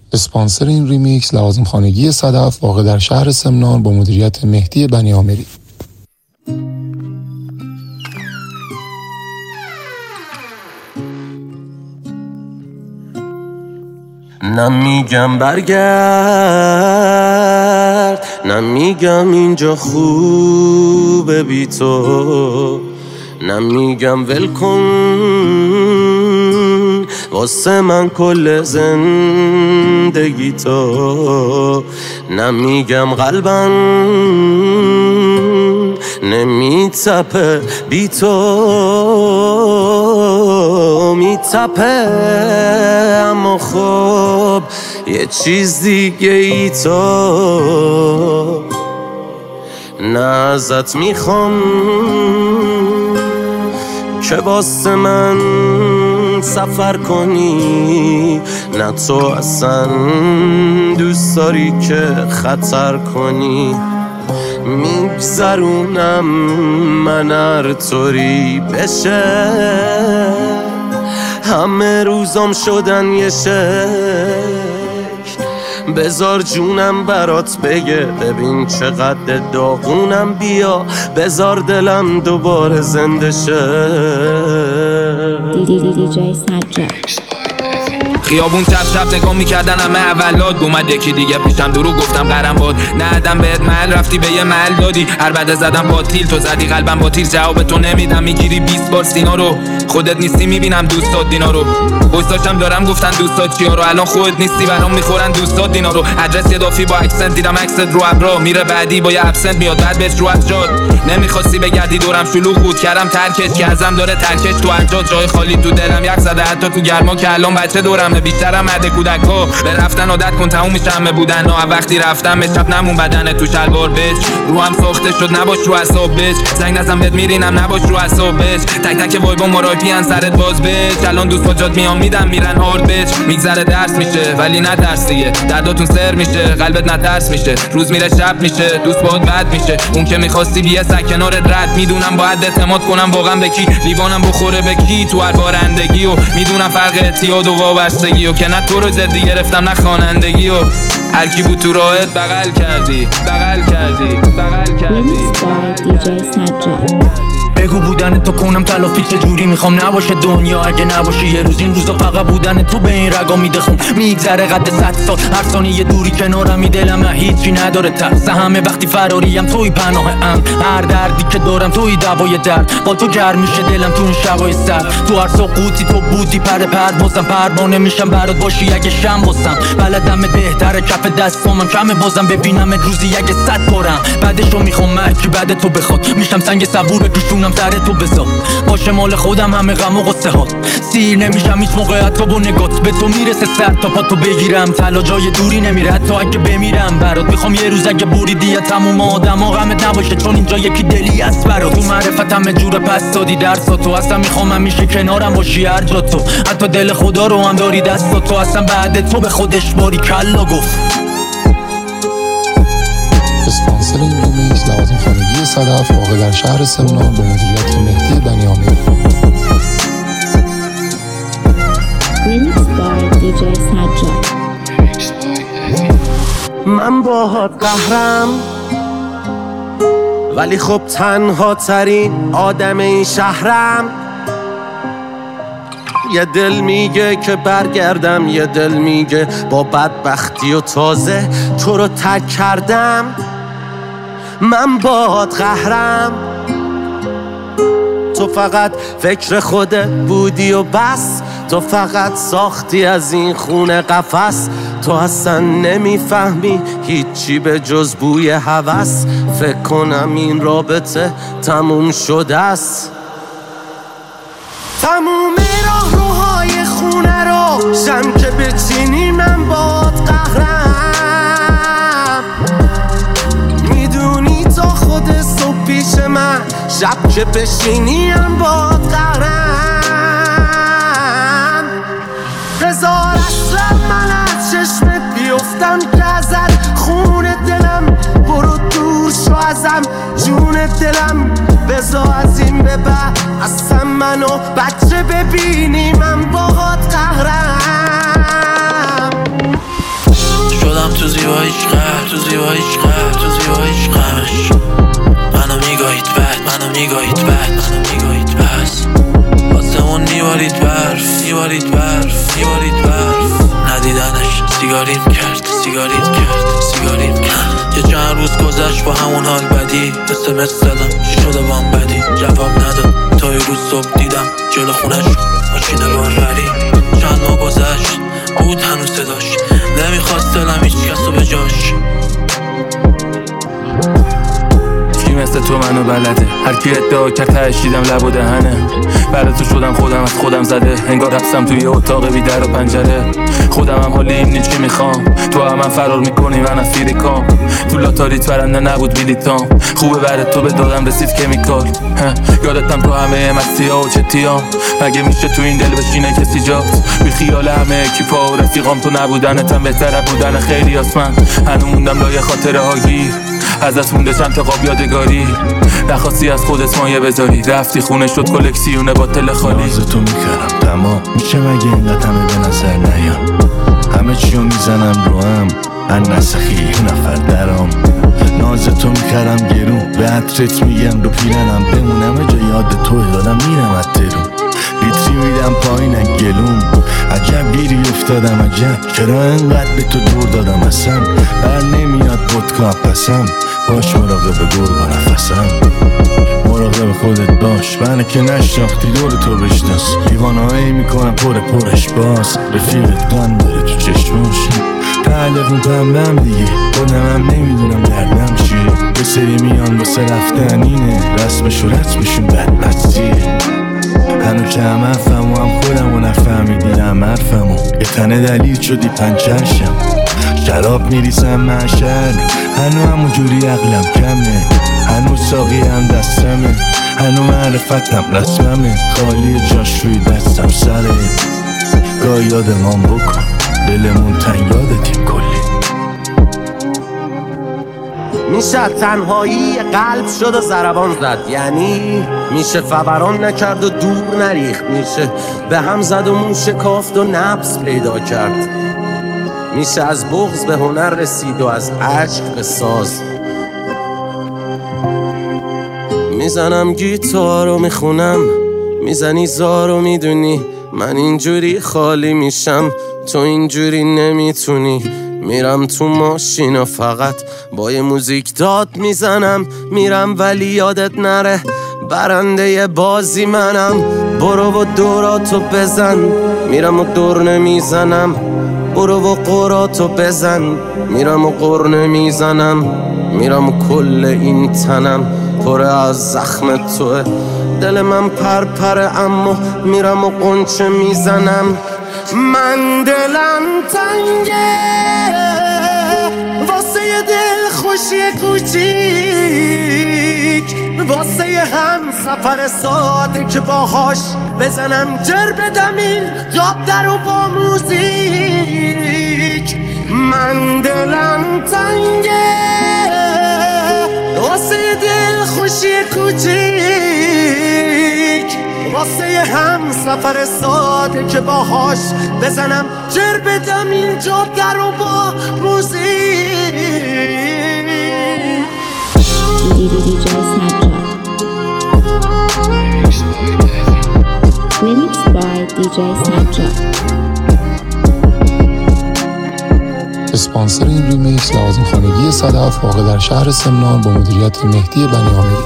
اسپانسر این ریمیکس لوازم خانگی صدف واقع در شهر سمنان با مدیریت مهدی بنیامری. نمیگم برگرد، نمیگم اینجا خوبه بی تو، نمیگم ول کن واسه من کل زندگی تو، نمیگم قلبم نمیتپه بی تو، میتپه اما خب یه چیز دیگه ای تو، نه ازت میخوام که واسه من سفر کنی، نه تو اصلا دوست داری که خطر کنی، میگذرونم من هر طوری بشه، همه روزام شدن یه شکل، بذار جونم برات بگه ببین چقدر داغونم، بیا بذار دلم دوباره زنده شه. دیجی سجاد خیابون چپ نگاه میکردن همه اولاد، اومد یکی دیگه پیشم درو گفتم قرم باد، ندم بهت محل رفتی به یه محل دادی، هر بعد زدم با تیل تو زدی قلبم با تیر، جواب تو نمیدم میگیری 20 بار سینا رو، خودت نیستی میبینم دوستات دینا رو، بوستاشم دارم گفتن دوستات چیا رو، الان خودت نیستی برام میخورن دوستات دینا رو، ادرس اضافی با اکسنت دیدم اکست رو ابرا، میره بعدی با یه ابسنت میاد بعد بهش رو اجاد، نمیخواستی بگردی دورم شلوغ بود کردم ترکش که ازم داره ترکش تو اجاد، جای خالی تو دلم یک زده حتی تو گرما که الان بچه دورم بیشترم مده کودکا، به رفتن عادت کن تموم میشه همه بودن، نه وقتی رفتم به شب نمون بدن تو شلوار بچ، رو هم ساخته شد نباش رو حساب بچ، زنگ نزن بهت میرینم نباش رو حساب بچ، تک تک وایبا مرایپی ان سرت باز بچ، الان دوست با جات میام میدم میرن هارد بچ، میگذره درس میشه ولی نه درس دیگه، درداتون سر میشه قلبت نترس میشه، روز میره شب میشه دوست باهات بد میشه، اون که میخواستی بیه سگ کنارت رد، میدونم باید اعتماد کنم واقعا به کی، لیوانم بخوره به کی تو هر بارندگی، و میدونم فرق اعتیاد و وابستگی، و که نه تو رو جدی گرفتم نه خوانندگی، و هر کی بود تو راهت بغل کردی بغل کردی بغل کردی. دیجی سجاد بگو بودن تو کنم تلافی چجوری میخوام نباشه دنیا، اگه نباشه یه روز این روزا فقط بودن تو به این رگا میده خون، میگذره قد 100 سال هر ثانیه دوری کنارم، دلم هیچی نداره ترس، همه وقتی فراریم توی پناه ام، هر دردی که دارم توی دوای درد، با تو گرم میشه دلم تو اون شبای سرد، تو هر سقوطی تو بودی پر بازم پروانه میشم برات باشی اگه شم باسم، بلدم بهتره کف دستامم کمه بازم ببینم روزی اگه 100 بارم، بعدشو میخوام مرکی بعد تو بخواد، میشم سنگ صبور دوشونم سر تو بذار، باشه مال خودم همه غم و غصه هات، سیر نمیشم هیچ موقع حتی با نگات، به تو میرسه سر تا پا تو بگیرم، طلا جای دوری نمیره حتی اگه بمیرم برات، میخوام یه روز اگه بریدی تموم آدم ها غمت نباشه، چون اینجا یکی دلی است برات، تو معرفت همه جور پس دادی درساتو، اصلا میخوام همیشه کنارم باشی هر جا تو، حتی دل خدا رو هم داری دستاتو، اصلا بعد تو به خودش باری کلا گفت. اسپانسر این ریمیکس لوازم خانگی صدف واقع در شهر سمنان با مدیریت مهدی بنیامری. ریمیکس بای دیجی سجاد من باهات قهرم ولی خب تنها ترین آدم این شهرم، یه دل میگه که برگردم، یه دل میگه با بدبختی و تازه تو رو ترک کردم، من باهات قهرم، تو فقط فکر خودت بودی و بس، تو فقط ساختی از این خونه قفس، تو اصلا نمیفهمی هیچی به جز بوی هوس، فکر کنم این رابطه تموم شده است، تموم راهروهای خونه رو شم که بچینی، من باهات قهرم، میدونی تا خود صبح پیش من، شب که بشینی هم باهات قهرم، هزار اصلا من از چشمت بیفتم که ازت، خون دلم برو دور شو ازم، جون دلم بذار از این به بعد اصلا منو بچه ببینی، من باهات قهرم، تو زیباییش غرق، تو زیباییش غرق، تو زیباییش غمش منو میگاهید بد، منو میگاهید بد، منو میگاهید پس آسمون میبارید برف، میبارید برف، میبارید برف ندیدنش سیگاریم کرد، سیگاریم کرد، سیگاریم کرد یه چند روز گذشت با همون حال بدی SMS زدم شده بام بدی جواب نداد تا یه روز صبح دیدم جلو خونش ماشین باربری چند ماه گذشت بود هنوز صداش نمیخواست دلم هیچ کسو به جاش کی مثل تو منو بلده هر کی ادعا کرد تشیدم لب و دهنه برای تو شدم خودم از خودم زده انگار حبسم توی اتاق بی در و پنجره خودم هم حالی این چی میخوام تو هم من فرار میکنی من از فیریکام تو لاتاریت برنده نبود بلیتام خوبه برای تو به دادم رسید کمیکال یادتم تو همه مسیحا و چتیام مگه میشه تو این دل بشینه کسی جات بی خیال همه اکیپا و رفیقام تو نبودنتم بهتره بودن خیلی آسمن هنو موندم لایه خاطره ها گیر ازت مونده چند تا قاب یادگاری نخواستی از خودت مایه بذاری رفتی خونه شد کلکسیونه با تل خالی ناز تو میکردم تمام میشه مگه اینقدر همه به نظر نیان همه چیو میزنم رو هم من نسخی یه نفر درام ناز تو میکردم گرون به عطرت میگم رو پیرنم بمونم جا یاد تو دادم میرم از ترون لیتری میدم پایین گلوم عجب گیری افتادم عجب چرا انقدر به تو دور دادم اصلا بر نمیاد ودکا پسم باش مراقب گرگا نفسم مراقب خودت باش منه که نشناختی دور تو بشناس دیوانهایی میکنم پرش باز رفیقت قن داره تو چشماش پهلقون پنبم دیگه خودم هم نمیدونم دردم چیه به سری میان واسه رفتن اینه رسمش و رسمشون بدبستیه هنو که هم حرفم و هم خودم و نفهمیدی هم حرفم و یه تنه دلیل شدی پنچرشم شراب میریسم محشر هنو همون جوری عقلم کمه هنو ساقی هم دستمه هنو معرفتم رسممه خالی جاش روی دستم سره گاه یادمان بکن دلمون تنگ یادتیم کلی میشه تنهایی قلب شد و ضربان زد یعنی میشه فوران نکرد و دور نریخت میشه به هم زد و مو شکافت و نبض پیدا کرد میشه از بغض به هنر رسید و از عشق به ساز میزنم گیتار و میخونم میزنی زار و میدونی من اینجوری خالی میشم تو اینجوری نمیتونی میرم تو ماشین و فقط با یه موزیک داد میزنم میرم ولی یادت نره برنده بازی منم برو و دوراتو بزن میرم و دور نمیزنم برو و قراتو بزن میرم و قر نمیزنم میرم و کل این تنم پر از زخم توه دل من پرپره اما میرم و قنچه میزنم من دلم تنگه واسه یه دل خوشی کوچیک واسه یه هم سفر ساده که باهاش بزنم جر بدم این جاب در و با موزیک من دلم تنگه واسه یه دل خوشی کوچیک واسه یه هم سفر ساده که باهاش بزنم جر بدم این جاب در و با موزیک DJ Snapchat. Remixed by DJ Snapchat. اسپانسر این ریمیکس لوازم خانگی صدف واقع در شهر سمنان با مدیریت مهدی بنیامین.